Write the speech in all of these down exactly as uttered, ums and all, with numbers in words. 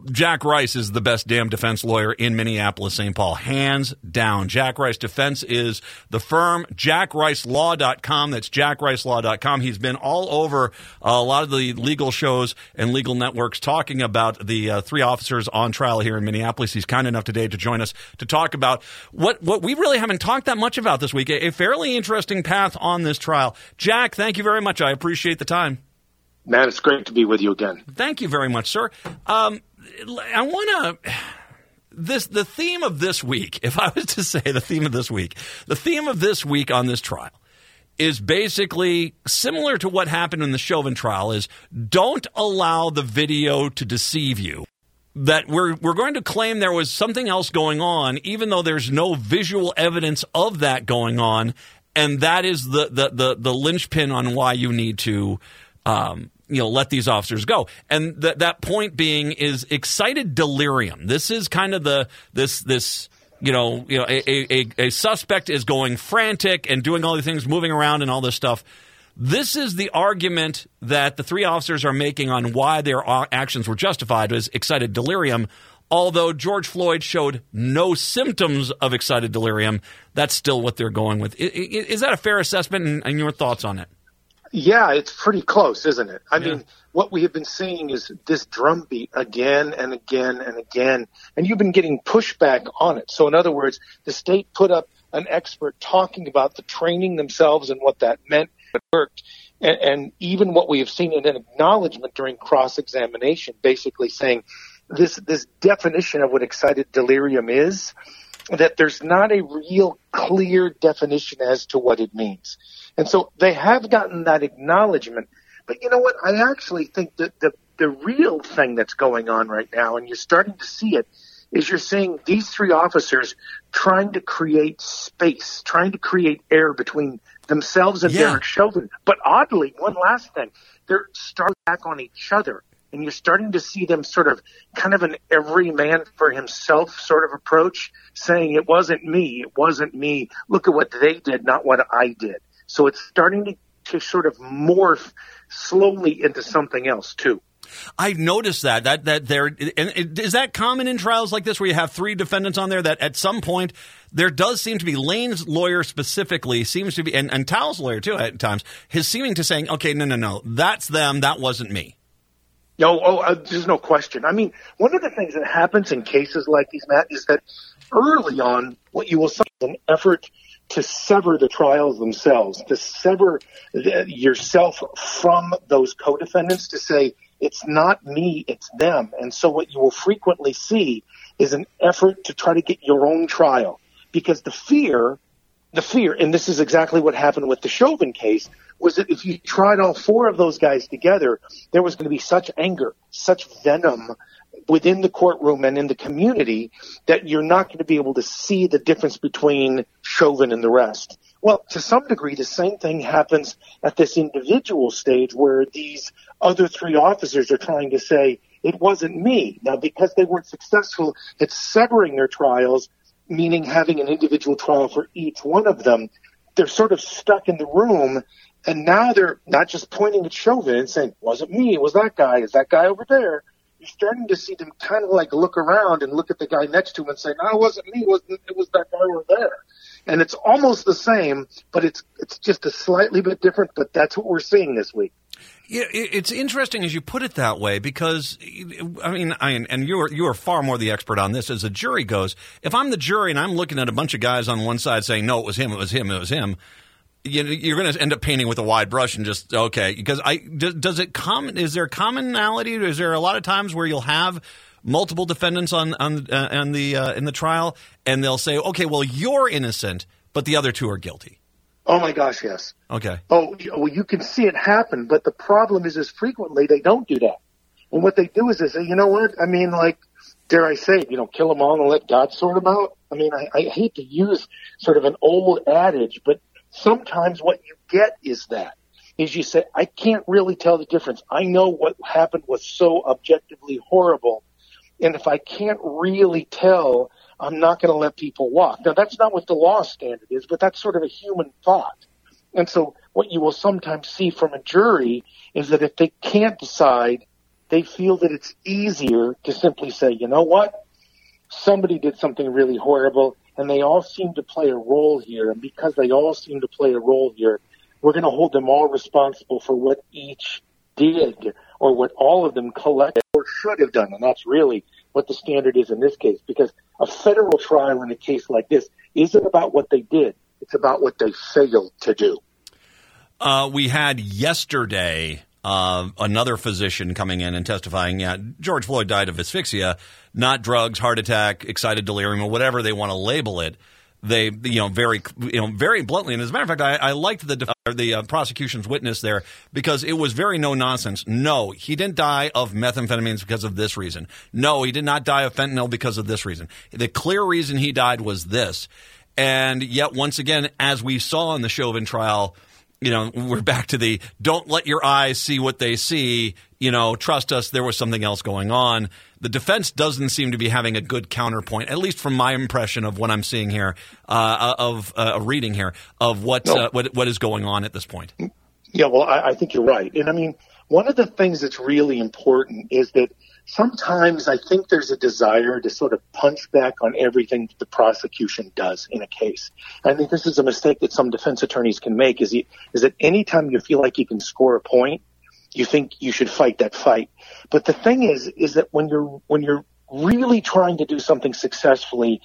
Jack Rice is the best damn defense lawyer in Minneapolis, Saint Paul. Hands down. Jack Rice Defense is the firm. jack rice law dot com. That's jack rice law dot com. He's been all over uh, a lot of the legal shows and legal networks talking about the uh, three officers on trial here in Minneapolis. He's kind enough today to join us to talk about what, what we really haven't talked that much about this week, a, a fairly interesting path on this trial. Jack, thank you very much. I appreciate the time. Man, it's great to be with you again. Thank you very much, sir. Um, I want to this the theme of this week, if I was to say the theme of this week, the theme of this week on this trial is basically similar to what happened in the Chauvin trial, is don't allow the video to deceive you. That we're we're going to claim there was something else going on, even though there's no visual evidence of that going on, and that is the the the, the linchpin on why you need to um, you know, let these officers go. And that that point being is excited delirium. This is kind of the this this you know you know a, a, a suspect is going frantic and doing all these things, moving around and all this stuff. This is the argument that the three officers are making on why their actions were justified, is excited delirium. Although George Floyd showed no symptoms of excited delirium, that's still what they're going with. Is that a fair assessment, and your thoughts on it? Yeah, it's pretty close, isn't it? I yeah. mean, what we have been seeing is this drumbeat again and again and again, and you've been getting pushback on it. So in other words, the state put up an expert talking about the training themselves and what that meant, it worked, and, and even what we have seen in an acknowledgement during cross-examination, basically saying this this definition of what excited delirium is, that there's not a real clear definition as to what it means. And so they have gotten that acknowledgement. But you know what? I actually think that the, the real thing that's going on right now, and you're starting to see it, is you're seeing these three officers trying to create space, trying to create air between themselves and yeah. Derek Chauvin. But oddly, one last thing, they're starting back on each other. And you're starting to see them sort of kind of an every man for himself sort of approach, saying it wasn't me, it wasn't me. Look at what they did, not what I did. So it's starting to, to sort of morph slowly into something else, too. I've noticed that, that, that there, and is that common in trials like this where you have three defendants on there, that at some point there does seem to be, Lane's lawyer specifically seems to be, and, and Tal's lawyer too at times, his seeming to saying, okay, no, no, no, that's them, that wasn't me. No, oh, uh, there's no question. I mean, one of the things that happens in cases like these, Matt, is that early on, what you will see is an effort to sever the trials themselves, to sever the, yourself from those co-defendants, to say, it's not me, it's them. And so what you will frequently see is an effort to try to get your own trial. Because the fear, the fear, and this is exactly what happened with the Chauvin case, was that if you tried all four of those guys together, there was going to be such anger, such venom within the courtroom and in the community that you're not going to be able to see the difference between Chauvin and the rest. Well, to some degree, the same thing happens at this individual stage where these other three officers are trying to say, it wasn't me. Now, because they weren't successful at severing their trials, meaning having an individual trial for each one of them, they're sort of stuck in the room. And now they're not just pointing at Chauvin and saying, wasn't me, it was that guy, is that guy over there. You're starting to see them kind of like look around and look at the guy next to him and say, no, it wasn't me, it was, it was that guy over there. And it's almost the same, but it's it's just a slightly bit different, but that's what we're seeing this week. Yeah, it's interesting as you put it that way because, I mean, I, and you are, you are far more the expert on this as the jury goes. If I'm the jury and I'm looking at a bunch of guys on one side saying, no, it was him, it was him, it was him, you're going to end up painting with a wide brush and just, okay, because I, does, does it common, is there commonality? Is there a lot of times where you'll have multiple defendants on, on, uh, on the, uh, in the trial and they'll say, okay, well, you're innocent, but the other two are guilty? Oh my gosh, yes. Okay. Oh, well, you can see it happen, but the problem is, is frequently they don't do that. And what they do is they say, you know what? I mean, like, dare I say, you know, kill them all and let God sort them out. I mean, I, I hate to use sort of an old adage, but sometimes what you get is that, is you say, I can't really tell the difference. I know what happened was so objectively horrible, and if I can't really tell, I'm not going to let people walk. Now, that's not what the law standard is, but that's sort of a human thought. And so what you will sometimes see from a jury is that if they can't decide, they feel that it's easier to simply say, you know what, somebody did something really horrible, and they all seem to play a role here. And because they all seem to play a role here, we're going to hold them all responsible for what each did or what all of them collected or should have done. And that's really what the standard is in this case, because a federal trial in a case like this isn't about what they did. It's about what they failed to do. Uh, we had yesterday uh, another physician coming in and testifying, yeah, George Floyd died of asphyxia, not drugs, heart attack, excited delirium, or whatever they want to label it. They, you know, very, you know, very bluntly. And as a matter of fact, I, I liked the the uh, prosecution's witness there because it was very no nonsense. No, he didn't die of methamphetamines because of this reason. No, he did not die of fentanyl because of this reason. The clear reason he died was this. And yet, once again, as we saw in the Chauvin trial, you know, we're back to the don't let your eyes see what they see. You know, trust us, there was something else going on. The defense doesn't seem to be having a good counterpoint, at least from my impression of what I'm seeing here, uh, of uh, a reading here of what, no. uh, what what is going on at this point. Yeah, well, I, I think you're right. And I mean, one of the things that's really important is that sometimes I think there's a desire to sort of punch back on everything that the prosecution does in a case. I think this is a mistake that some defense attorneys can make is, you, is that anytime you feel like you can score a point, you think you should fight that fight. But the thing is, is that when you're, when you're really trying to do something successfully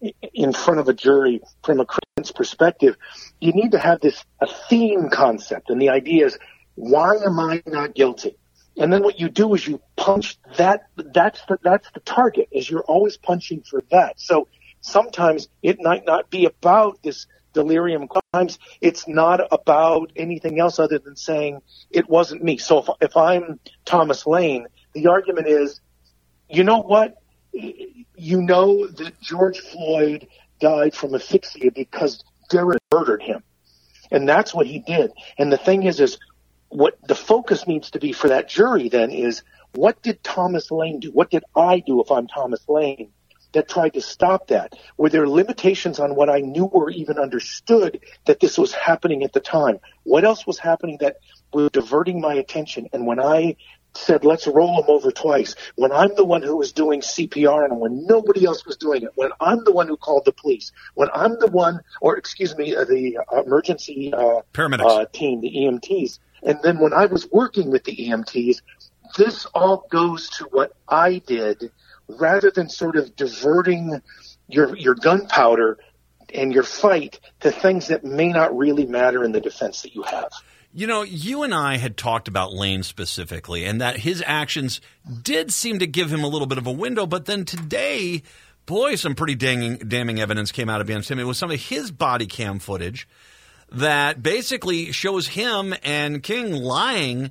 in front of a jury from a critic's perspective, you need to have this, a theme concept. And the idea is, why am I not guilty? And then what you do is you punch that, that's the, that's the target, is you're always punching for that. So sometimes it might not be about this delirium. Sometimes it's not about anything else other than saying it wasn't me. So if, if I'm Thomas Lane, the argument is, you know what? You know that George Floyd died from asphyxia because Darren murdered him. And that's what he did. And the thing is, is what the focus needs to be for that jury then is, what did Thomas Lane do? What did I do if I'm Thomas Lane that tried to stop that? Were there limitations on what I knew or even understood that this was happening at the time? What else was happening that was diverting my attention? And when I said, let's roll him over twice, when I'm the one who was doing C P R and when nobody else was doing it, when I'm the one who called the police, when I'm the one, or excuse me, uh, the uh, emergency uh, paramedics uh, team, the E M Ts, and then when I was working with the E M Ts, this all goes to what I did rather than sort of diverting your your gunpowder and your fight to things that may not really matter in the defense that you have. You know, you and I had talked about Lane specifically and that his actions did seem to give him a little bit of a window. But then today, boy, some pretty dang, damning evidence came out against him. It was some of his body cam footage that basically shows him and King lying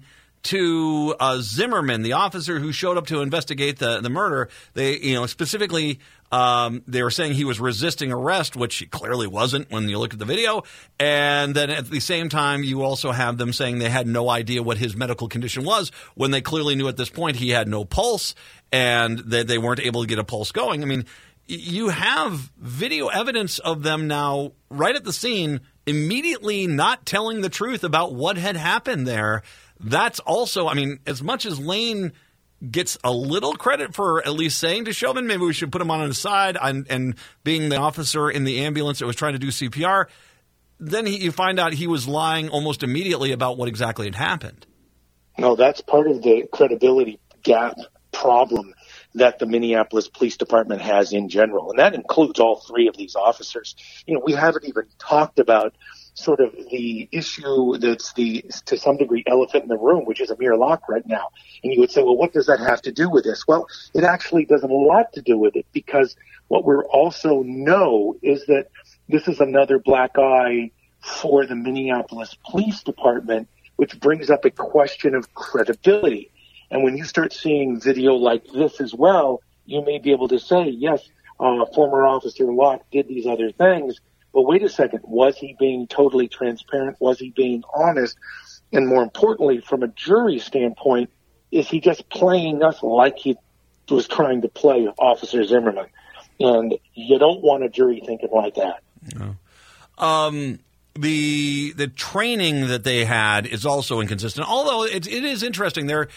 to uh, Zimmerman, the officer who showed up to investigate the, the murder. They, you know, specifically, um, they were saying he was resisting arrest, which he clearly wasn't when you look at the video. And then at the same time, you also have them saying they had no idea what his medical condition was when they clearly knew at this point he had no pulse and that they weren't able to get a pulse going. I mean, you have video evidence of them now right at the scene, immediately not telling the truth about what had happened there. That's also, I mean, as much as Lane gets a little credit for at least saying to Chauvin, maybe we should put him on his side and, and being the officer in the ambulance that was trying to do C P R, then he, you find out he was lying almost immediately about what exactly had happened. No, that's part of the credibility gap problem that the Minneapolis Police Department has in general. And that includes all three of these officers. You know, we haven't even talked about sort of the issue that's the, to some degree, elephant in the room, which is Amir Locke right now. And you would say, well, what does that have to do with this? Well, it actually does a lot to do with it, because what we also know is that this is another black eye for the Minneapolis Police Department, which brings up a question of credibility. And when you start seeing video like this as well, you may be able to say, yes, uh, former Officer Locke did these other things, but wait a second, was he being totally transparent? Was he being honest? And more importantly, from a jury standpoint, is he just playing us like he was trying to play Officer Zimmerman? And you don't want a jury thinking like that. No. Um, the the training that they had is also inconsistent, although it, it is interesting. They're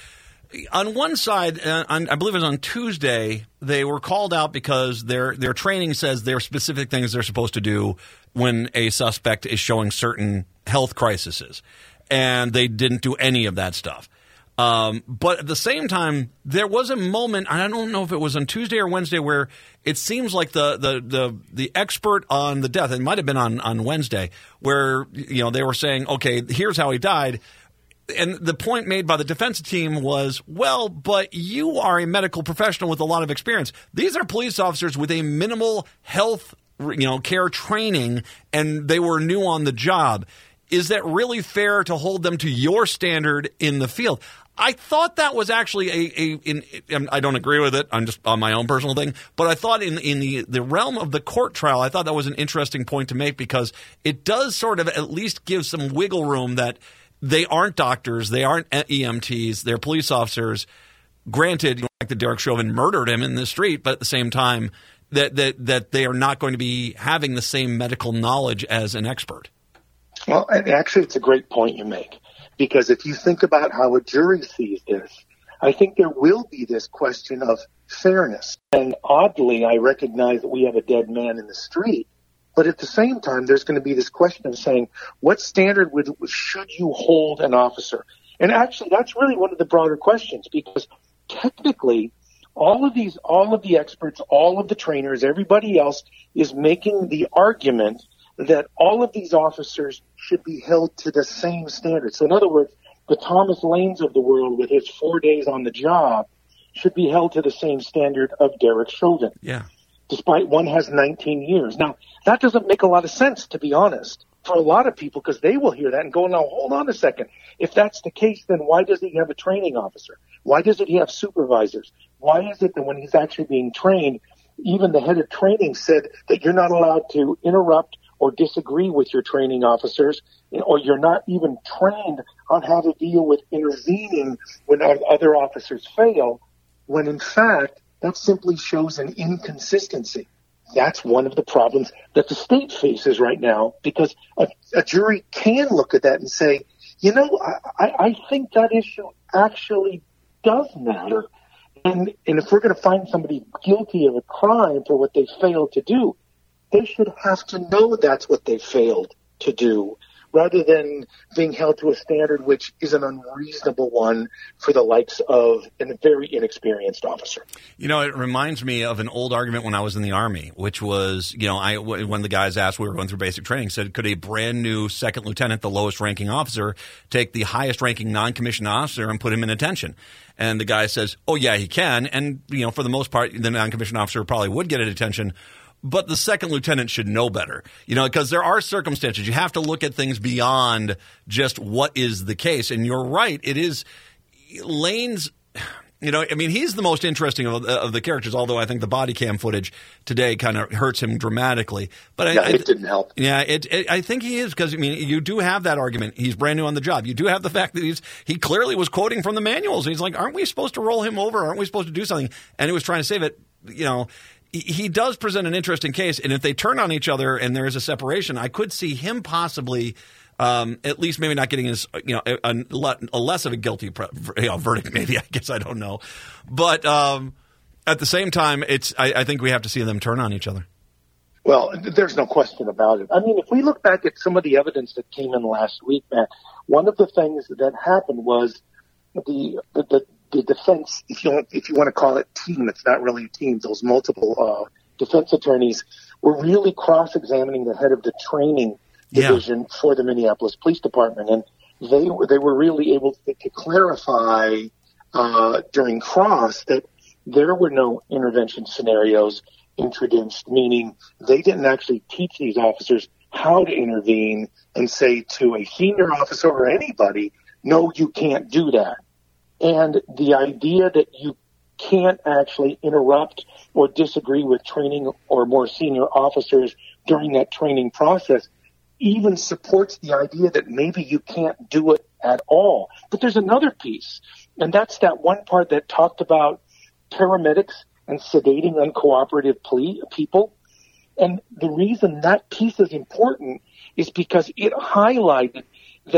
On one side, uh, on, I believe it was on Tuesday, they were called out because their their training says there are specific things they're supposed to do when a suspect is showing certain health crises, and they didn't do any of that stuff. Um, but at the same time, there was a moment, and I don't know if it was on Tuesday or Wednesday, where it seems like the the the, the expert on the death, it might have been on, on Wednesday, where you know they were saying, okay, here's how he died. And the point made by the defense team was, well, but you are a medical professional with a lot of experience. These are police officers with a minimal health, you know, care training, and they were new on the job. Is that really fair to hold them to your standard in the field? I thought that was actually a, a in, in, I don't agree with it. I'm just on my own personal thing. But I thought in, in the, the realm of the court trial, I thought that was an interesting point to make because it does sort of at least give some wiggle room that they aren't doctors. They aren't E M Ts. They're police officers. Granted, like the Derek Chauvin murdered him in the street, but at the same time, that, that, that they are not going to be having the same medical knowledge as an expert. Well, actually, it's a great point you make, because if you think about how a jury sees this, I think there will be this question of fairness. And oddly, I recognize that we have a dead man in the street. But at the same time, there's going to be this question of saying, what standard would, should you hold an officer? And actually, that's really one of the broader questions, because technically, all of these, all of the experts, all of the trainers, everybody else is making the argument that all of these officers should be held to the same standard. So in other words, the Thomas Lanes of the world with his four days on the job should be held to the same standard of Derek Chauvin. Yeah. Despite one has nineteen years. Now, that doesn't make a lot of sense, to be honest, for a lot of people, because they will hear that and go, now, hold on a second. If that's the case, then why does he have a training officer? Why doesn't he have supervisors? Why is it that when he's actually being trained, even the head of training said that you're not allowed to interrupt or disagree with your training officers, or you're not even trained on how to deal with intervening when other officers fail, when in fact, that simply shows an inconsistency. That's one of the problems that the state faces right now, because a, a jury can look at that and say, you know, I, I think that issue actually does matter. And, and if we're going to find somebody guilty of a crime for what they failed to do, they should have to know that's what they failed to do, rather than being held to a standard which is an unreasonable one for the likes of a very inexperienced officer. You know, it reminds me of an old argument when I was in the Army, which was, you know, I, when the guys asked, we were going through basic training, said, could a brand new second lieutenant, the lowest ranking officer, take the highest ranking non-commissioned officer and put him in detention? And the guy says, oh, yeah, he can. And, you know, for the most part, the non-commissioned officer probably would get a detention. But the second lieutenant should know better, you know, because there are circumstances. You have to look at things beyond just what is the case. And you're right. It is Lane's, you know, I mean, he's the most interesting of, of the characters, although I think the body cam footage today kind of hurts him dramatically. But yeah, I, it didn't help. Yeah, it, it, I think he is, because, I mean, you do have that argument. He's brand new on the job. You do have the fact that he's he clearly was quoting from the manuals. He's like, aren't we supposed to roll him over? Aren't we supposed to do something? And he was trying to save it, you know. He does present an interesting case, and if they turn on each other and there is a separation, I could see him possibly, um, at least maybe not getting his, you know, a, a less of a guilty you know, verdict. Maybe, I guess, I don't know, but um, at the same time, it's I, I think we have to see them turn on each other. Well, there's no question about it. I mean, if we look back at some of the evidence that came in last week, Matt, one of the things that happened was the the, the The defense, if you want, if you want to call it team, it's not really a team. Those multiple uh, defense attorneys were really cross-examining the head of the training division yeah. for the Minneapolis Police Department, and they were they were really able to, to clarify uh, during cross that there were no intervention scenarios introduced, meaning they didn't actually teach these officers how to intervene and say to a senior officer or anybody, "No, you can't do that." And the idea that you can't actually interrupt or disagree with training or more senior officers during that training process even supports the idea that maybe you can't do it at all. But there's another piece, and that's that one part that talked about paramedics and sedating uncooperative plea people. And the reason that piece is important is because it highlighted that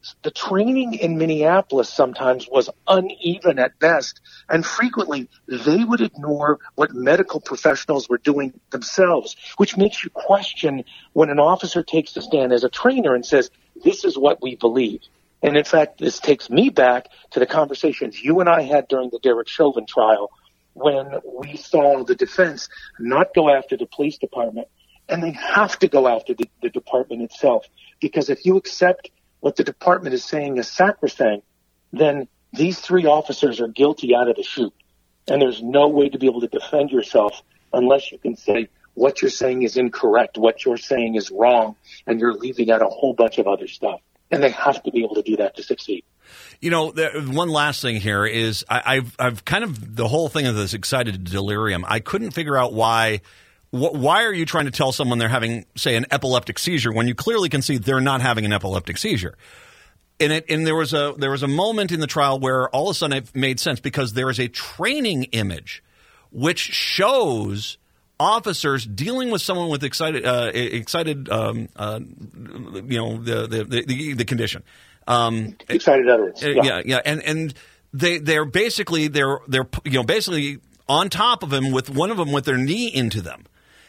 the training in Minneapolis sometimes was uneven at best, and frequently they would ignore what medical professionals were doing themselves, which makes you question when an officer takes a stand as a trainer and says, this is what we believe. And in fact, this takes me back to the conversations you and I had during the Derek Chauvin trial when we saw the defense not go after the police department, and they have to go after the, the department itself. Because if you accept what the department is saying is sacrosanct, then these three officers are guilty out of the chute. And there's no way to be able to defend yourself unless you can say what you're saying is incorrect, what you're saying is wrong, and you're leaving out a whole bunch of other stuff. And they have to be able to do that to succeed. You know, the, one last thing here is I, I've I've kind of the whole thing of this excited delirium. I couldn't figure out why. Wh- why are you trying to tell someone they're having, say, an epileptic seizure when you clearly can see they're not having an epileptic seizure? And it and there was a there was a moment in the trial where all of a sudden it made sense because there is a training image which shows officers dealing with someone with excited, uh, excited, um, uh, you know, the the the, the condition. Um, excited utterance. Yeah, yeah, yeah. and and they they're basically they're they're you know basically on top of him with one of them with their knee into them,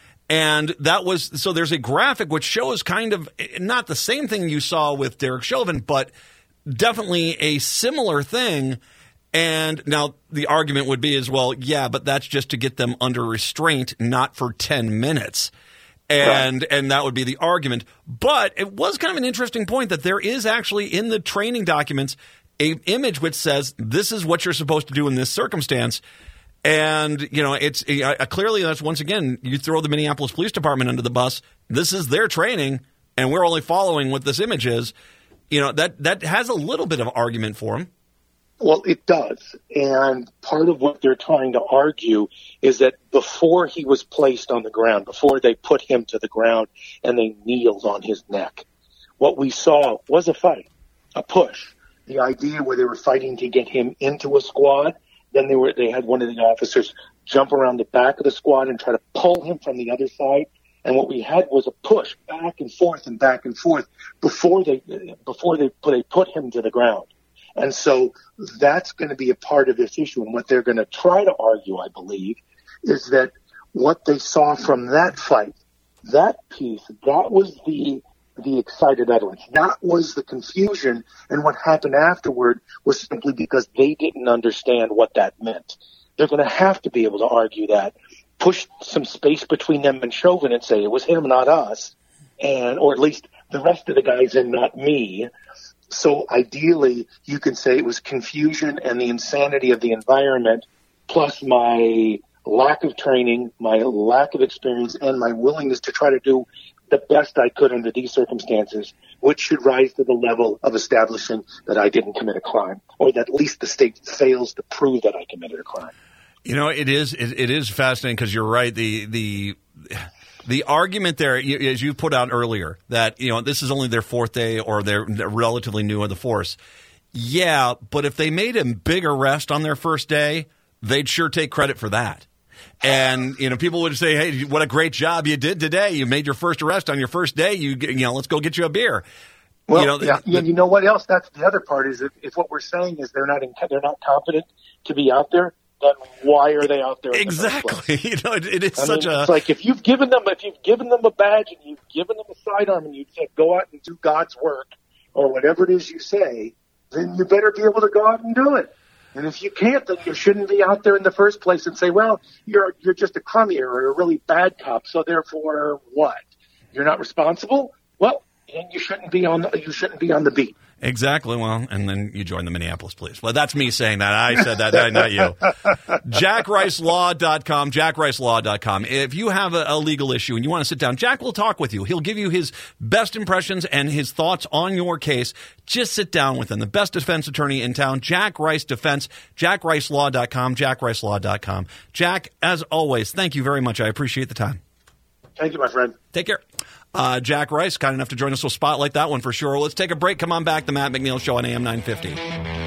and that was so. There's a graphic which shows kind of not the same thing you saw with Derek Chauvin, but definitely a similar thing. And now the argument would be as well, yeah, but that's just to get them under restraint, not for ten minutes. And right. and that would be the argument. But it was kind of an interesting point that there is actually in the training documents a image which says this is what you're supposed to do in this circumstance. And, you know, it's uh, clearly that's once again, you throw the Minneapolis Police Department under the bus. This is their training, and we're only following what this image is. You know, that that has a little bit of argument for them. Well, it does. And part of what they're trying to argue is that before he was placed on the ground, before they put him to the ground and they kneeled on his neck, what we saw was a fight, a push. The idea where they were fighting to get him into a squad, then they were they had one of the officers jump around the back of the squad and try to pull him from the other side. And what we had was a push back and forth and back and forth before they before they put, they put him to the ground. And so that's going to be a part of this issue. And what they're going to try to argue, I believe, is that what they saw from that fight, that piece, that was the the excited utterance. That was the confusion. And what happened afterward was simply because they didn't understand what that meant. They're going to have to be able to argue that, push some space between them and Chauvin and say it was him, not us, and or at least the rest of the guys and not me. So ideally, you can say it was confusion and the insanity of the environment, plus my lack of training, my lack of experience, and my willingness to try to do the best I could under these circumstances, which should rise to the level of establishing that I didn't commit a crime, or that at least the state fails to prove that I committed a crime. You know, it is it, it is fascinating because you're right. The the The argument there, as you put out earlier, that, you know, this is only their fourth day or they're relatively new in the force. Yeah, but if they made a big arrest on their first day, they'd sure take credit for that. And, you know, people would say, hey, what a great job you did today. You made your first arrest on your first day. You, you know, let's go get you a beer. Well, you know, yeah, the, and you know what else? That's the other part is if, if what we're saying is they're not in, they're not competent to be out there, then why are they out there? Exactly. You know, it, it is I such mean, a. It's like if you've given them, if you've given them a badge and you've given them a sidearm and you've said go out and do God's work or whatever it is you say, then you better be able to go out and do it. And if you can't, then you shouldn't be out there in the first place and say, well, you're you're just a crummy or a really bad cop, so therefore what? You're not responsible? Well, then you shouldn't be on the, you shouldn't be on the beat. Exactly. Well, and then you join the Minneapolis Police. Well, that's me saying that. I said that, not you. Jack Rice Law dot com, Jack Rice Law dot com. If you have a, a legal issue and you want to sit down, Jack will talk with you. He'll give you his best impressions and his thoughts on your case. Just sit down with him. The best defense attorney in town, Jack Rice Defense, Jack Rice Law dot com, Jack Rice Law dot com. Jack, as always, thank you very much. I appreciate the time. Thank you, my friend. Take care. Uh, Jack Rice, kind enough to join us. We'll spotlight that one for sure. Let's take a break. Come on back. The Matt McNeil Show on A M nine fifty.